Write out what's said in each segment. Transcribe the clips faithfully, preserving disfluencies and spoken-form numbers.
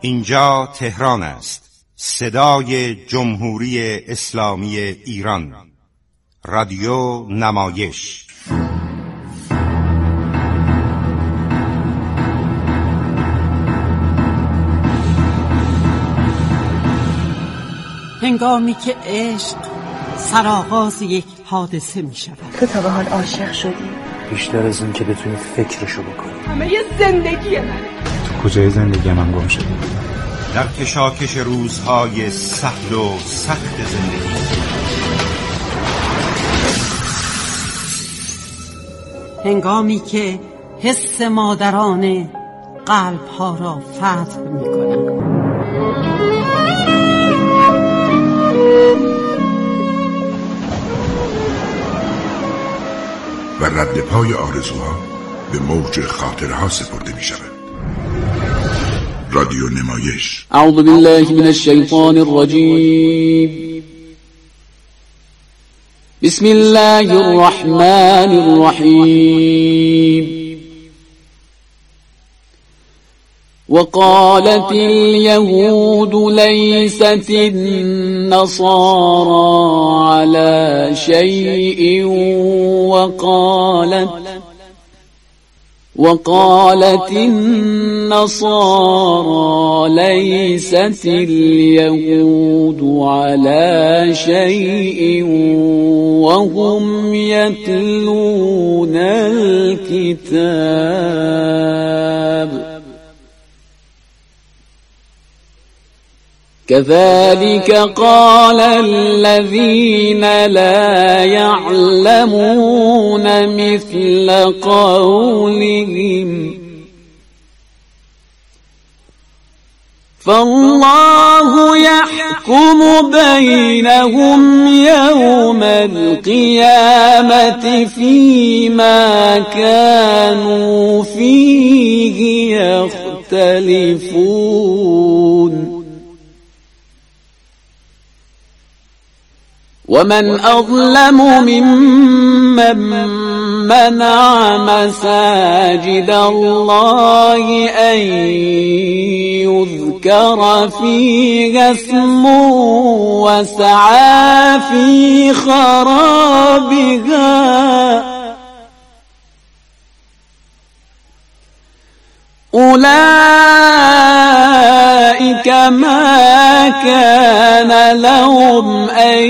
اینجا تهران است، صدای جمهوری اسلامی ایران، رادیو نمایش. هنگامی که عشق سرآغاز یک حادثه می شود. تو تا به حال عاشق شدی؟ بیشتر از این که بتونی فکرشو بکنی. همه یه زندگی منه. تو کجای زندگی من گم شدی؟ در کشاکش روزهای سهل و سخت زندگی، هنگامی که حس مادرانه قلب‌ها را فتح می‌کند. و رد پای آرزوها به موج خاطرها سپرده می شود. رادیو نمایش. اعوذ بالله من الشیطان الرجیم. بسم الله الرحمن الرحیم. وقالت اليهود ليست النصارى على شيء وقالت وقالت النصارى ليست اليهود على شيء وهم يتلون الكتاب كذلك قال الذين لا يعلمون مثل قولهم فالله يحكم بينهم يوم القيامة فيما كانوا فيه يختلفون ومن أظلم ممن منع مساجد الله أن يذكر فيها اسمه وسعى في خرابها أولئك ما كان لهم أن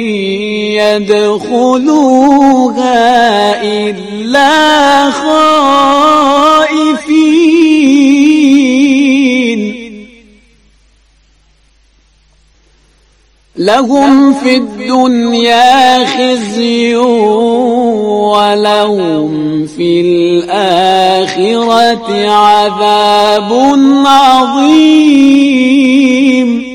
يدخلوها إلا خائفين لهم في الدنيا خزي ولهم في الآخرة عذاب عظيم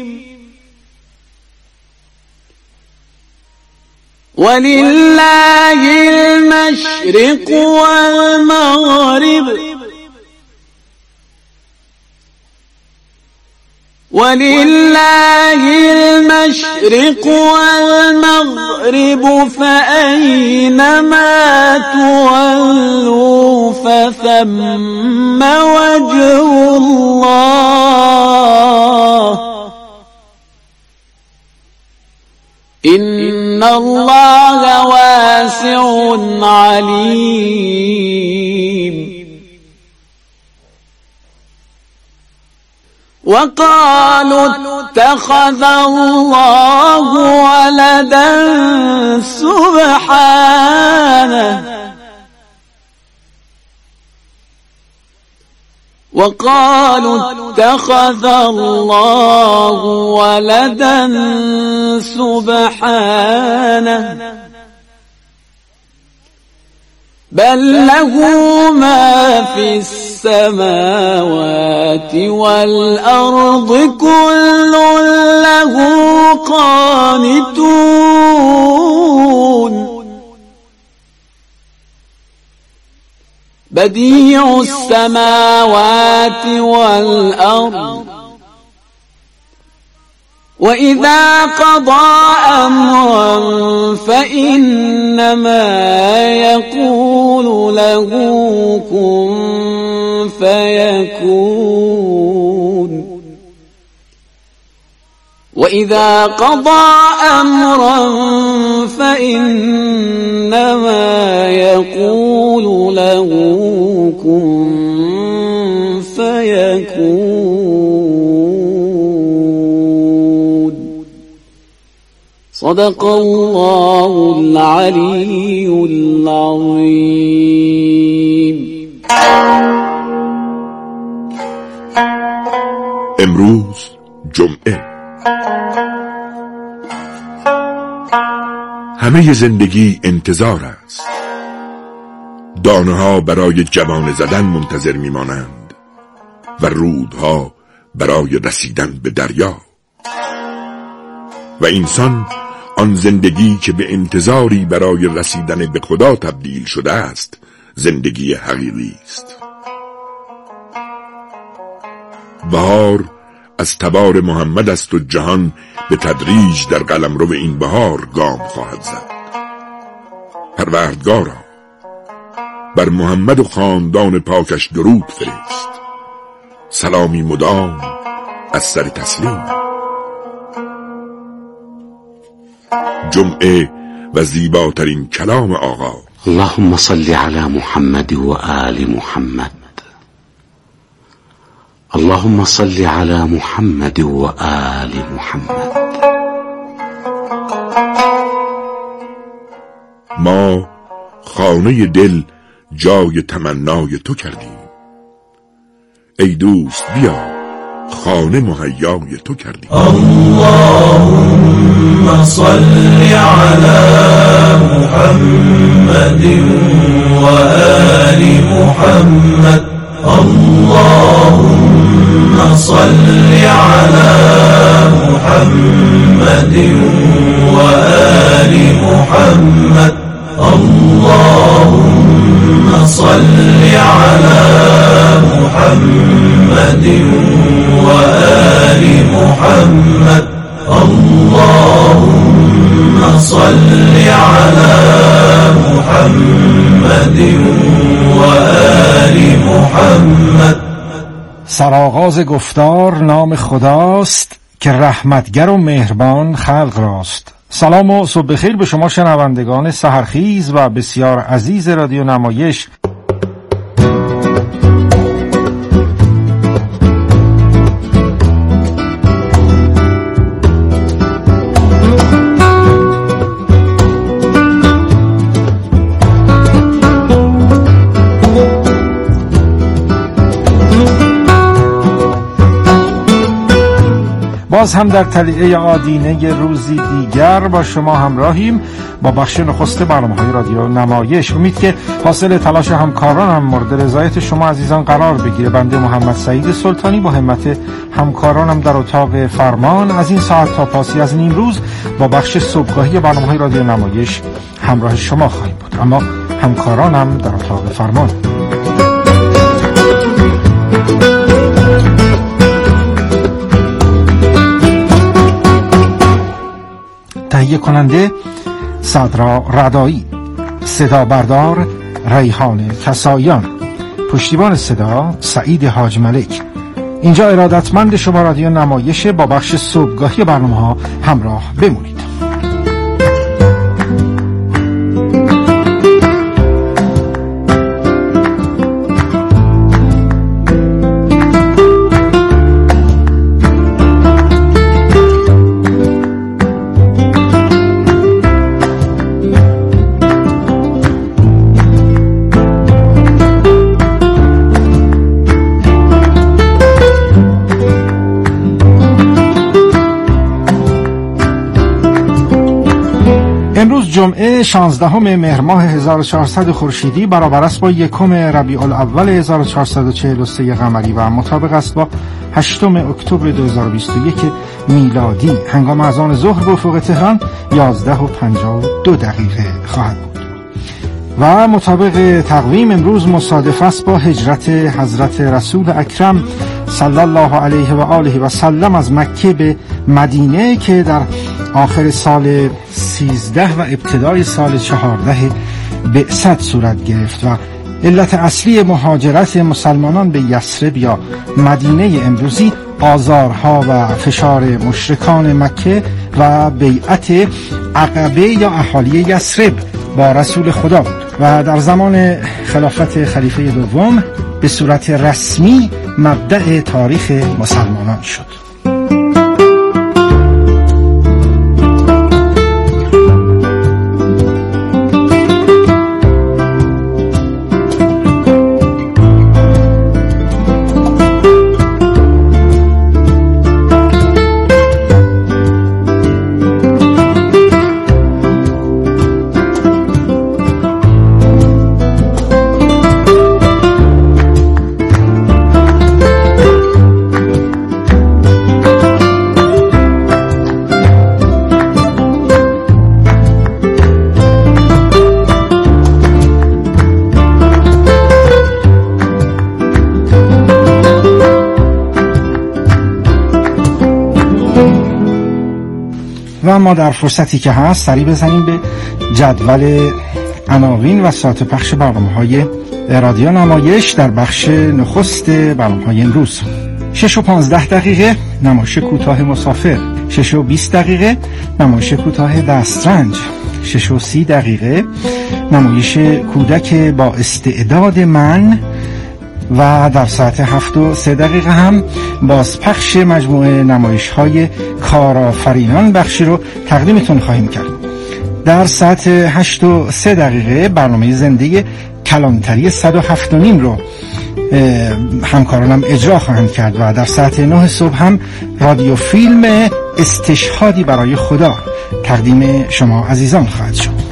ولله المشرق والمغرب ولله المشرق والمغرب فأينما تولوا فثم وجه الله إن الله واسع عليم وقالوا اتخذ الله ولدا سبحانه وقالوا اتخذ الله ولدا سبحانه بل له ما في السماوات والأرض كل له قانتون بديع السماوات والأرض وإذا قضى أمرا فإنما يقول له كن فيكون وإذا قضى أمرا فإنما يقول له كن فيكون. صدق الله العلي العظيم. امروز جمعه. همه زندگی انتظار است. دانه ها برای جوانه زدن منتظر میمانند و رودها برای رسیدن به دریا، و انسان آن زندگی که به انتظاری برای رسیدن به خدا تبدیل شده است زندگی حقیقی است. بهار از تبار محمد است و جهان به تدریج در قلمرو این بهار گام خواهد زد. پروردگارا بر محمد و خاندان پاکش درود فرست، سلامی مدام از سر تسلیم. جمعه و زیباترین کلام آقا. اللهم صل على محمد و آل محمد. اللهم صل على محمد و آل محمد. ما خانه دل جای تمنای تو کردیم، ای دوست بیا خانه مهیای تو کردیم. اللهم صل على محمد و آل محمد. اللهم صل على محمد و آل محمد. اللهم صل على محمد و آل محمد. اللهم صل على محمد و آل محمد. سرآغاز گفتار نام خداست که رحمتگر و مهربان خلق راست. سلام و صبح بخیر به شما شنوندگان سحرخیز و بسیار عزیز رادیو نمایش. باز هم در تلیعه آدینه روزی دیگر با شما همراهیم با بخش نخست برنامه‌های رادیو نمایش. امید که حاصل تلاش همکارانم مورد رضایت شما عزیزان قرار بگیره. بنده محمد سعید سلطانی با همت همکارانم در اتاق فرمان از این ساعت تا پاسی از نیم روز با بخش صبحگاهی برنامه‌های رادیو نمایش همراه شما خواهیم بود. اما همکارانم در اتاق فرمان تهیه کننده صدرا ردایی، صدا بردار ریحان کساییان، پشتیبان صدا سعید حاج ملک. اینجا ارادتمند شما رادیو نمایش با بخش صبحگاهی برنامه ها همراه بمونید. امروز جمعه شانزدهم مهر ماه هزار و چهارصد خورشیدی برابر است با یکم ربیع الاول هزار و چهارصد و چهل و سه قمری و مطابق است با هشتم اکتبر دو هزار و بیست و یک میلادی. هنگام اذان ظهر به افق تهران یازده و پنجاه و دو دقیقه خواهد بود و مطابق تقویم امروز مصادف است با هجرت حضرت رسول اکرم صلی الله علیه و آله و سلم از مکه به مدینه که در آخر سال سیزده و ابتدای سال چهارده بعثت صورت گرفت و علت اصلی مهاجرت مسلمانان به یثرب یا مدینه امروزی آزارها و فشار مشرکان مکه و بیعت عقبه یا اهالی یثرب با رسول خدا بود و در زمان خلافت خلیفه دوم به صورت رسمی مبدأ تاریخ مسلمانان شد. و ما در فرصتی که هست سری بزنیم به جدول عناوین و ساعت پخش برنامه‌های رادیو نمایش در بخش نخست برنامه‌های امروز. شش و پانزده دقیقه نمایش کوتاه مسافر، شش و بیست دقیقه نمایش کوتاه دسترنج، شش و سی دقیقه نمایش کودک با استعداد من و در ساعت هفت و سه دقیقه هم بازپخش مجموعه نمایش های کارآفرینان بخشی رو تقدیمتون خواهیم کرد. در ساعت هشت و سه دقیقه برنامه زنده کلانتری صد و هفت و نیم رو همکارانم اجرا خواهند کرد و در ساعت نه صبح هم رادیو فیلم استشهادی برای خدا تقدیم شما عزیزان خواهد شد.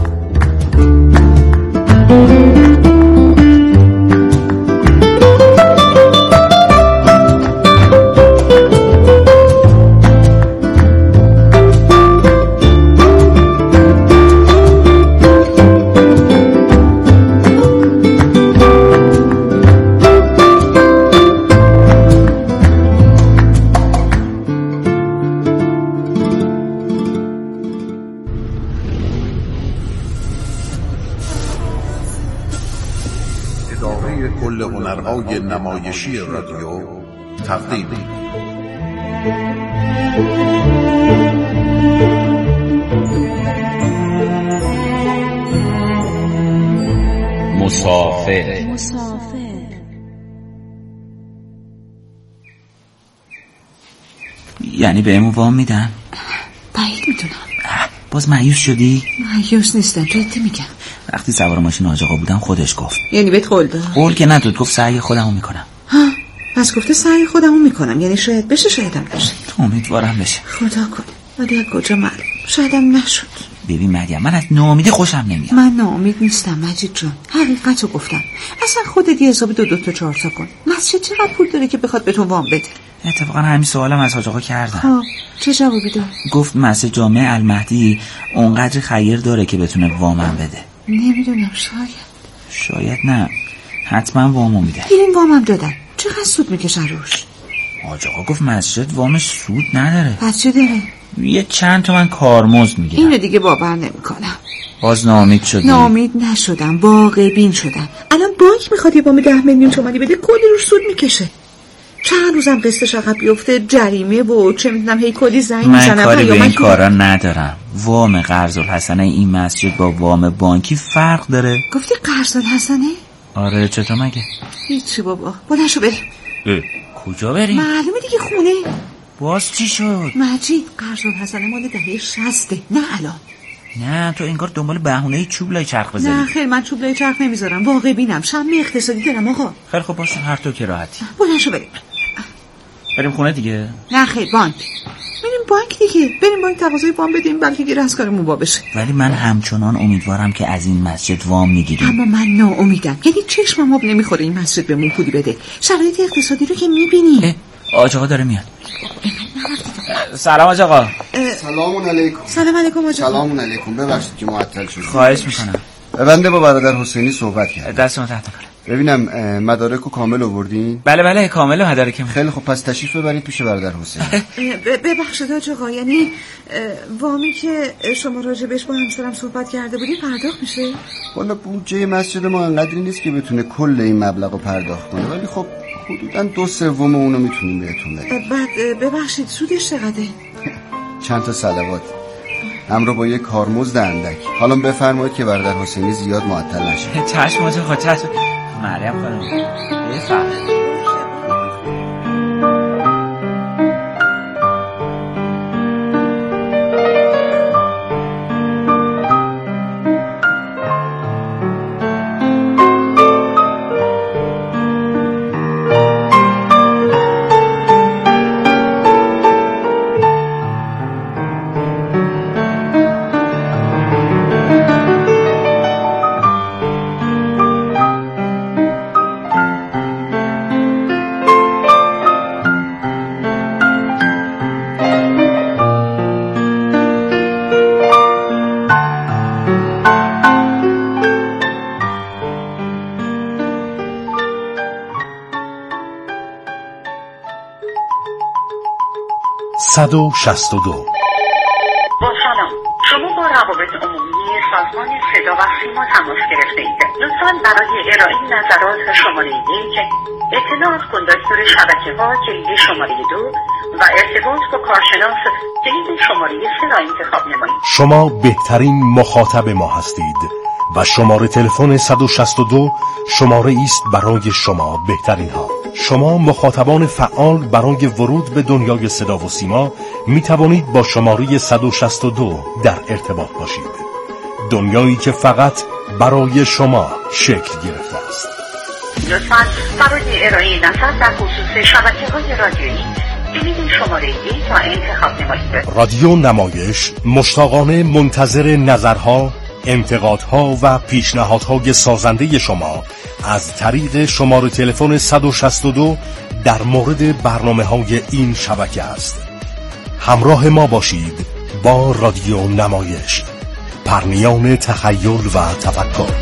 نمایشی رادیو تقدیم مسافر. یعنی بهمون وام میدن؟ بعید میدونم. باز مایوس شدی؟ مایوس نیستم، جدی میگم. وقتی سوار ماشین حاج آقا بودم خودش گفت. یعنی بهت قول داد؟ قول که نداد، گفت سعی خودمو میکنم. ها، پس گفته سعی خودمو میکنم، یعنی شاید بشه شایدم نشه. امیدوارم بشه. خدا کنه. ولی از کجا معلوم؟ شایدم نشد. ببین مریم، من از ناامیدی خوشم نمیاد. من ناامید نیستم مجید جان، حقیقتو گفتم. اصلا خودت یه حساب دو دو تا چهار تا کن. مسجد چقدر پول داره که بخواد به تو وام بده؟ اتفاقا همین سوالم از حاج آقا کردم. خب چه جوابی داد؟ گفت مسجد جامع المهدی اونقدر خیر داره که بتونه وامم بده. نمیدونم، شاید شاید نه، حتما وامو میده. این وامم دادن، چقدر سود میکشن روش؟ حاج آقا گفت مسجد وامش سود نداره. پس چه داره؟ یه چند تومن کارمزد میگیرن. اینو دیگه باور نمیکنم. باز ناامید شدی؟ ناامید نشدم، واقع بین شدم. الان بانک میخواد یه وام ده میلیون تومانی بده، کلی روش سود میکشه. چند روزم قسطش عقب بیفته، جریمه و چه میدونم هی کلی زنگ میزنم. من کاری به این کارا ندارم. وام قرض الحسنه این مسجد با وام بانکی فرق داره. گفتی قرض الحسنه؟ آره، چطور مگه؟ هیچی بابا، بلنشو بریم. کجا بریم؟ معلومه دیگه، خونه. باز چی شد؟ مجید، قرض الحسنه مال دهه شصته، نه الان. نه تو انگار دنبال بهونه چوب لای چرخ بزنی. نه خیر، من چوب لای چرخ نمیذارم، واقع بینم، شمع اقتصادی دارم آقا. خیلی خب باشه، هر تو که راحتی. بلنشو بریم. بریم خونه دیگه؟ نه خیر، بانک. بریم بانک دیگه، بریم بانک تقاضای وام بدیم، بلکه گیر از کارمون با بشه. ولی من همچنان امیدوارم که از این مسجد وام میگیریم. اما من ناامیدم، یعنی چشمم آب نمیخوره این مسجد بهمون پولی بده. شرایط اقتصادی رو که میبینی. آج آقا داره میاد. سلام آج آقا. سلام علیکم. سلام علیکم آج آقا. سلام علیکم، ببخشید که معطل شدم. خواهش میکنم. بنده با برادر حسینی صحبت کردم. دستم تحت کنم. ببینم مدارکو کامل آوردین؟ بله بله کامل مدارکم. خیلی خب، پس تشریف ببرید پیش برادر حسین. ببخشید آج آقا، یعنی وامی که شما راجبش با همسرم صحبت کرده بودی پرداخت میشه؟ والا بودجه مسجد ما انقدری نیست که بتونه کل این مبلغو پرداخت کنه، ولی خب حدوداً دو سوم اونو میتونیم بهتون بدیم. بعد ببخشید سودش چقدره؟ چند تا صلوات همراه با یک کارمزد اندک. حالا بفرمایید که برادر حسینی زیاد معطل نشه. چشم آجا خود چشم. مریم خانم بفرمایید. صد و شصت و دو. با سلام، شما با روابط عمومی سازمان صدا و سیما تماس گرفته اید. لطفاً برای ارائه نظرات شماره یک، اطلاعات کندکتور شبکه ها کلید شماره دو و ارتباط با کارشناس کلید شماره سه را انتخاب نمایید. شما بهترین مخاطب ما هستید و شماره تلفن صد و شصت و دو شماره است برای شما بهترین ها. شما مخاطبان فعال برای ورود به دنیای صدا و سیما می توانید با شماره صد و شصت و دو در ارتباط باشید. دنیایی که فقط برای شما شکل گرفته است. لطفاً برای ارائه نظر در خصوص شبکه‌های رادیویی کلید شماره یک را انتخاب نمایید. رادیو نمایش مشتاقانه منتظر نظرها، انتقادها و پیشنهادهای سازنده شما از طریق شماره تلفن صد و شصت و دو در مورد برنامه‌های این شبکه است. همراه ما باشید با رادیو نمایش، پرنیان تخیل و تفکر.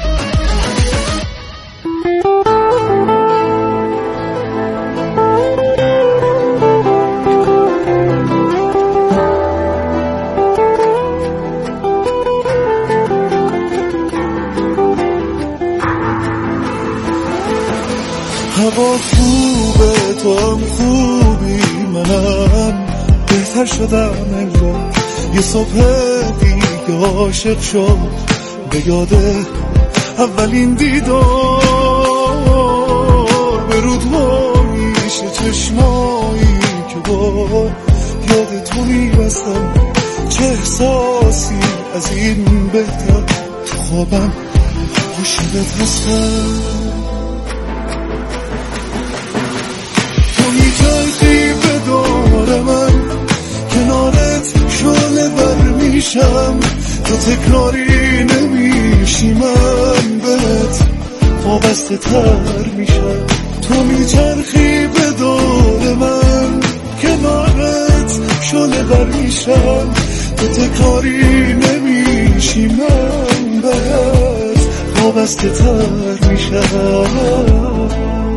هوا خوبه تو هم خوبی منم بهتر شدم انگار یه صبح دیگه عاشق شد به یاده اولین دیدار به رودها میشه چشمایی که با یاد تو میبستم چه احساسی از این بهتر تو خوابم عاشقت هستم میچرخی به دور من کنارت شعله بر میشم تو تکراری نمیشی من بهت وابسته تر میشم تو میچرخی به دور من کنارت شعله بر میشم تو تکراری نمیشی من بهت وابسته تر میشم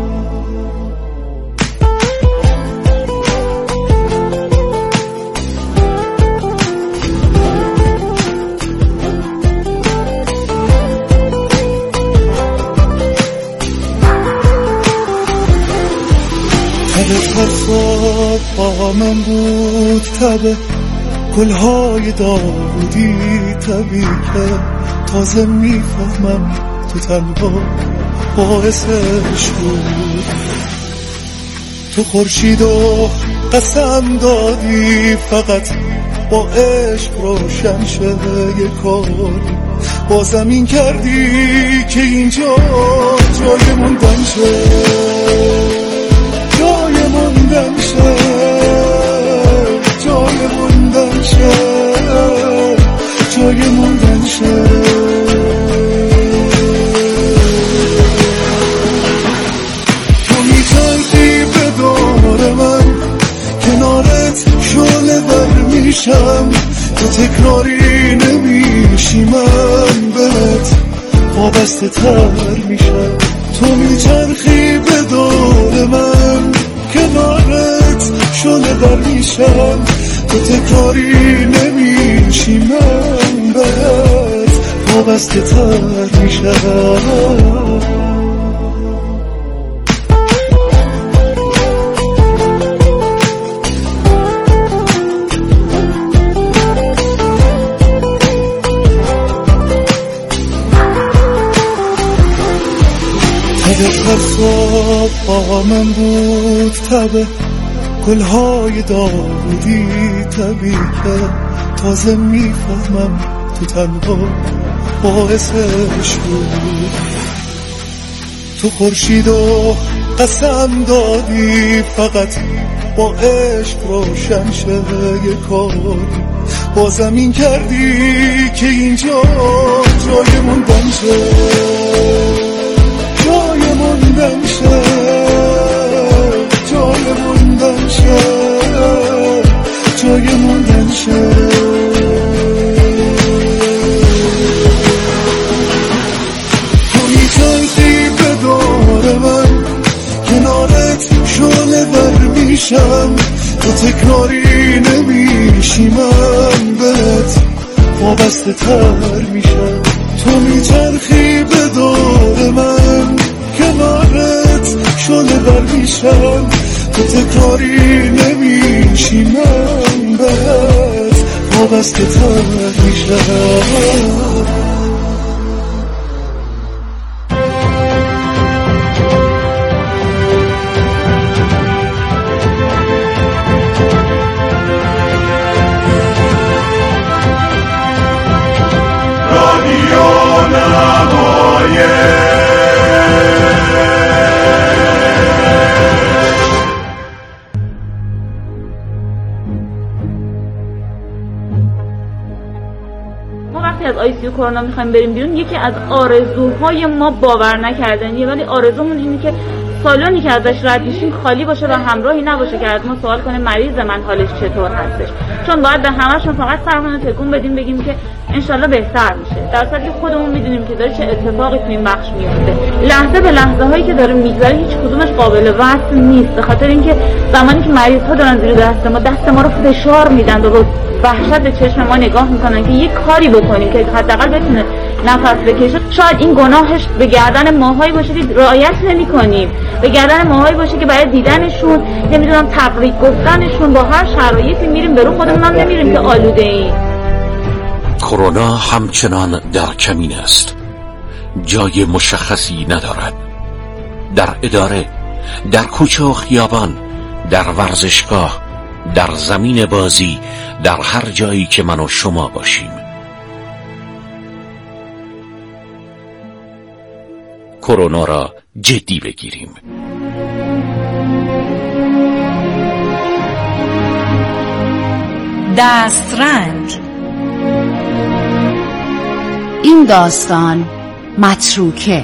حرفات با من بود تبه گلهای داودی طبیعی که تازه میفهمم تو تنها باعثش بود تو خورشید و قسم دادی فقط با عشق روشن شه یه کاری با زمین کردی که اینجا جای موندن شه جای موندن شه جای موندن شه جای موندن شه تو میچرخی به دور من کنارت شعله بر میشم تو تکراری نمیشی من بهت وابسته تر میشم تو میچرخی به دور من کنارت شعله بر میشم تو تکراری نمیشی من بهت وابسته تر میشم هر صبح با من بود تبه گلهای داودی طبیعی که تازه میفهمم تو تنها باعثش بود. تو خورشید و قسم دادی فقط با عشق روشن شه یه کاری با زمین کردی که اینجا جای موندن شه جای موندن شه جای موندن شه جای موندن شه. تو میچرخی به دور من کنارت شعله ور میشم تو تکراری نمیشی من بهت وابسته تر میشم. تو میچرخی به دور من کنارت شعله ور میشم تو تکراری نمیشی من بهت وابسته تر میشم. آی سی یو کرونا میخوایم بریم بیرون، یکی از آرزوهای ما باور نکردنیه، ولی آرزومون اینه که سالونی که ازش رد میشیم خالی باشه و همراهی نباشه که از ما سوال کنه مریض من حالش چطور هستش، چون باید به همه‌شون فقط سرمون رو تکون بدیم بگیم که انشالله بهتر میشه، در صورتی که خودمون میدونیم که داره چه اتفاقی تو این بخش میفته. لحظه به لحظه هایی که داره میگذره هیچ کدومش قابل وصف نیست، به خاطر اینکه زمانی که مریض ها دارن زیر دست ما دست ما رو فشار میدن و وحشت به چشم ما نگاه میکنن که یک کاری بکنیم که حداقل بتونه نفس بکشه. شاید این گناهش به گردن ماهایی باشه که رعایت نمی‌کنیم، به گردن ماهایی باشه که برای دیدنشون نمیدونم تبریک گفتنشون با هر شرایطی میریم برو خودمون هم نمیریم که آلوده ایم. کرونا همچنان در کمین است، جای مشخصی ندارد. در اداره، در کوچه و خیابان، در ورزشگاه، در زمین بازی، در هر جایی که من و شما باشیم. کرونا را جدی بگیریم. دسترنج. این داستان متروکه.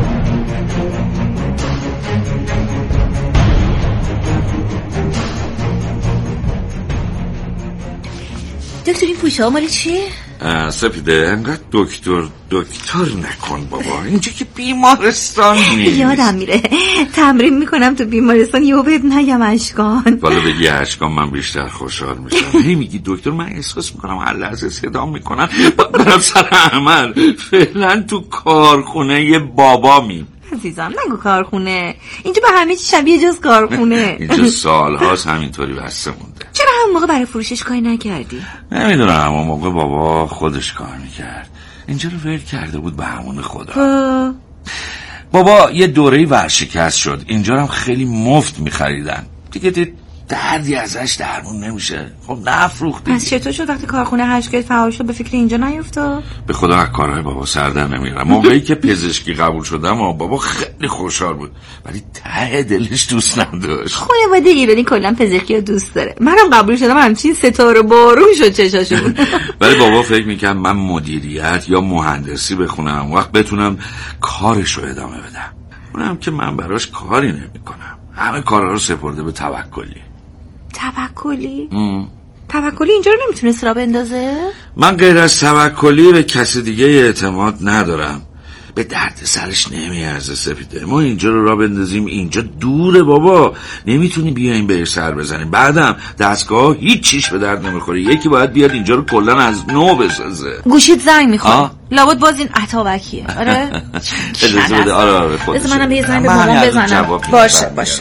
دکتر این پوشه ها مالی چیه؟ سپیده انقدر دکتر دکتر نکن بابا، اینجا که بیمارستان نیست. یادم میره تمرین میکنم تو بیمارستان یهو بهت نگم اشکان. والا بگی اشکان من بیشتر خوشحال میشم. هی میگی دکتر، من احساس میکنم هر لحظه صدا میکنن برم سر عمل. فعلا تو کارخونه بابا می عزیزم نگو کارخونه، اینجا به همه چی شبیه جز کارخونه. اینجا سالهاست همینطوری بسته مونده. چرا همون موقع برای فروشش کاری نکردی؟ نمیدونم، همون موقع بابا خودش کار میکرد، اینجا رو ول کرده بود به همون خدا. ها. بابا یه دوره‌ای ورشکست شد، اینجا رو هم خیلی مفت میخریدن دیگه، دید دردی ازش درمون نمیشه. خب نفروختی. پس چطور شد وقتی کارخونه هشت فعال شد به فکر اینجا نیفتاد؟ به خدا از کارهای بابا سر در نمیارم. موقعی که پزشکی قبول شدم و بابا خیلی خوشحال بود، ولی ته دلش دوست نداشت. خانواده ایرانی کلا پزشکی رو دوست داره. منم قبول شدم همچین ستاره بارون شد چشاشون. ولی بابا فکر میکنم من مدیریت یا مهندسی بخونم وقت بتونم کارش رو ادامه بدم. اونم که من براش کاری نمیکنم، همه کارا رو سپرده به توکلی. توکلی؟ توکلی اینجا رو نمیتونست را بندازه؟ من غیر از توکلی به کسی دیگه اعتماد ندارم. به درد سرش نمیارزه سپیده ما اینجا رو را بندازیم، اینجا دوره بابا، نمیتونی بیایم بهش سر بزنیم. بعدم دستگاه هیچ چیش به درد نمیخوره، یکی باید بیاد اینجا رو کلن از نو بسازه. گوشیت زنگ میخوره، لابد باز این عطابکیه. آره اجازه بده. آره آره خودش. بذار منم یه زنگ به مامان بزنم. باشه باشه.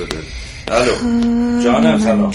الو جانم سلام.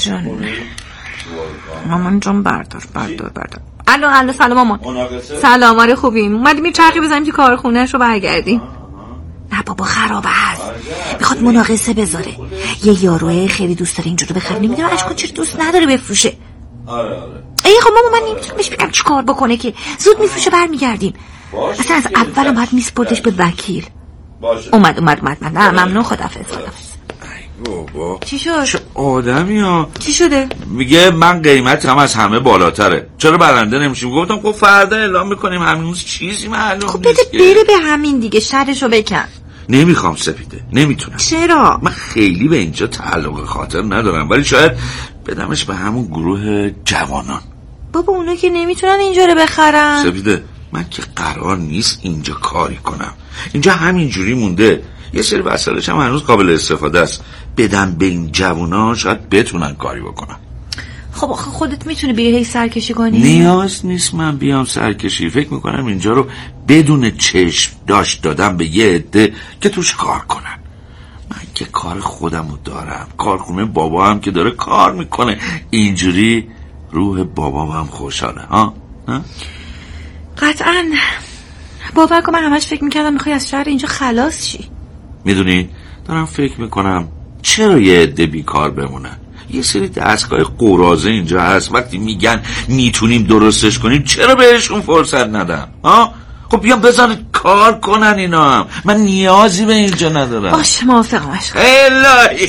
مامان جان بردار بردار بردار. الو الو سلام مامان. سلام، آره خوبیم. اومدیم یه چرخی بزنیم تو کارخونه‌ش رو برگردیم. نه بابا خرابه هست، میخواد مناقصه بذاره. یه یاروه خیلی دوست داره اینجا رو بخره، نمیدونم اشکان چرا دوست نداره بفروشه. آره آره ای خب ماما من نمیتونم بهش بگم چی کار بکنه که زود میفروشه برمیگردیم. اصلا از اول اومد میسپردش به وکیل. باشه. اومد اومد اومد من نه ممنون خدافظ خدافظ. بابا چی شد؟ چه آدمی ها؟ چی شده؟ میگه من قیمتم از همه بالاتره، چرا برنده نمیشیم؟ گفتم خب فردا اعلام میکنیم، همین چیزی معلوم خب نیست. بده بره به همین دیگه، شرشو بکن. نمیخوام سپیده، نمیتونم. چرا؟ من خیلی به اینجا تعلق خاطر ندارم، ولی شاید بدمش به همون گروه جوانان. بابا اونا که نمیتونن اینجا رو بخرن. سپیده من که قرار نیست اینجا کاری کنم، اینجا همینجوری مونده، یه سری وسایلش هم هنوز قابل استفاده است، بدم به این جوونا شاید بتونن کاری بکنن. خب آخه خودت میتونی بیای هی سرکشی کنی؟ نیاز نیست من بیام سرکشی، فکر میکنم اینجا رو بدون چشم داشت دادم به یه عده که توش کار کنن. من که کار خودمو دارم، کارخونه بابا هم که داره کار میکنه، اینجوری روح بابام هم خوشحاله. ها نه؟ قطعا. باور کن من همش فکر میکردم میخوای از شهر اینجا خلاص شی. میدونی دارم فکر میکنم چرا یه عده بیکار بمونن. یه سری دستگاه قرازه اینجا هست، وقتی میگن میتونیم درستش کنیم چرا بهشون فرصت ندم؟ ها خب بیان بزن کار کنن اینا هم، من نیازی به اینجا ندارم. باشه موافقم عشق. الهی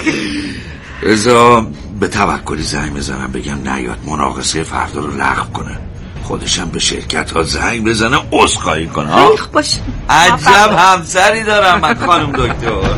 رضا به توکلی زنگ بزنم بگم نیاد مناقصه فردا رو لغو کنه، خودشم به شرکت ها زنگ بزنه عذرخواهی کنه. ها باشه. عجب همسری دارم من خانم دکتر.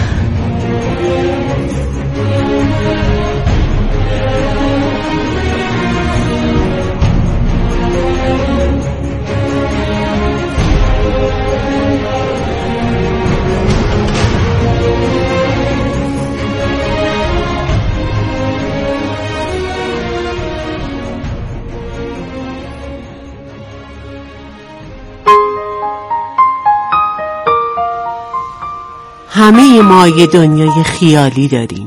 همه ما یه دنیای خیالی داریم.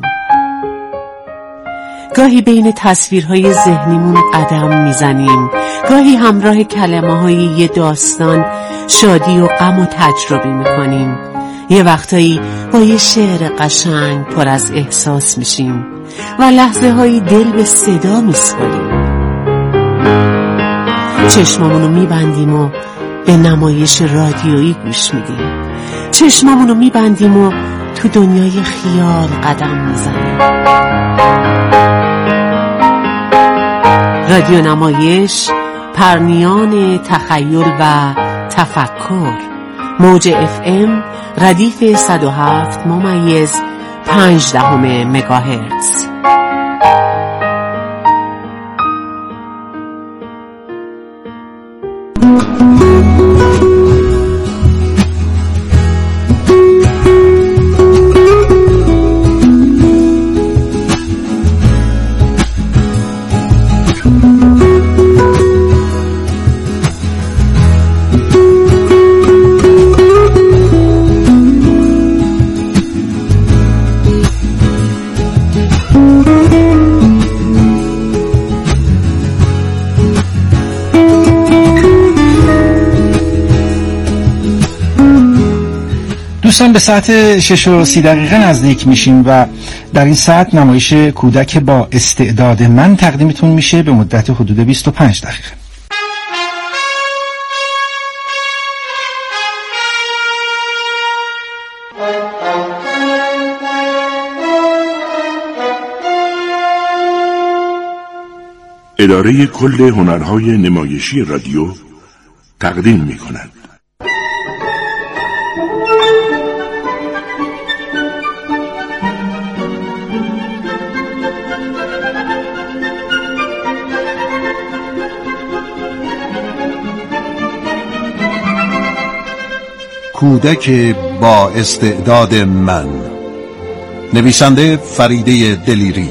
گاهی بین تصویرهای ذهنیمون قدم میزنیم، گاهی همراه کلمه های یه داستان شادی و غم و تجربه میکنیم، یه وقتایی با یه شعر قشنگ پر از احساس میشیم و لحظه هایی دل به صدا میسپاریم. چشمامونو میبندیم و به نمایش رادیویی گوش میدیم، چشمامونو میبندیم و تو دنیای خیال قدم میزنیم. رادیو نمایش، پرنیان تخیل و تفکر، موج اف ام ردیف صد و هفت ممیز پنج دهم مگاهرتز. دوستان به ساعت شش و سی دقیقه نزدیک میشیم و در این ساعت نمایش کودک با استعداد من تقدیمتون میشه به مدت حدود بیست و پنج دقیقه. اداره کل هنرهای نمایشی رادیو تقدیم می‌کند. کودک با استعداد من، نویسنده فریده دلیری،